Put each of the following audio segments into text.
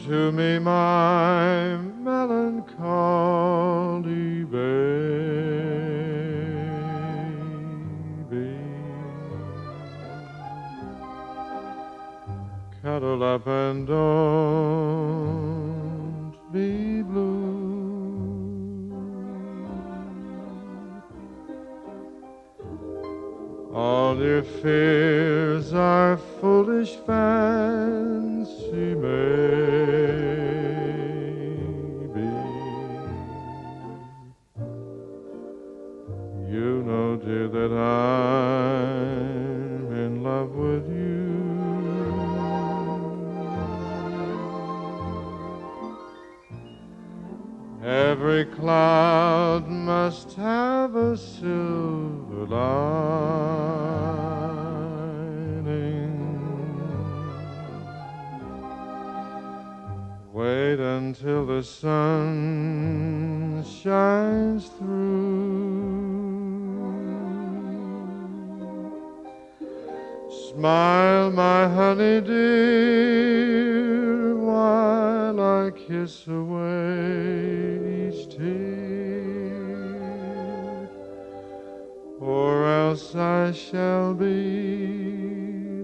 to me, my melancholy baby. Cuddle up and don't be blue. All your fears are foolish fancy, maybe. You know, dear, that I'm in love with you. Every cloud must have a silver lining. Wait until the sun shines through. Smile, my honey dear, while I kiss away each tear, or else I shall be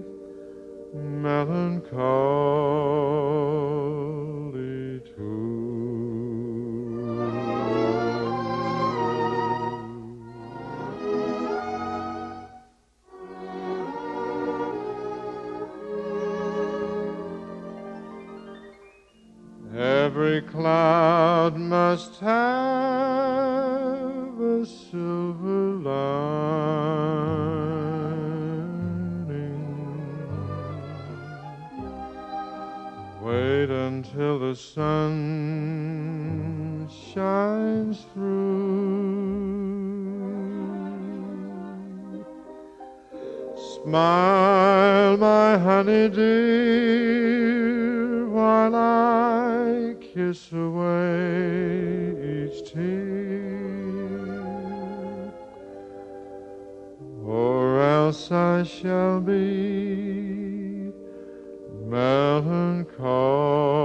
melancholy too. Every cloud must have a silver lining. Wait until the sun shines through. Smile, my honey dear, while I kiss away each tear, or else I shall be melancholy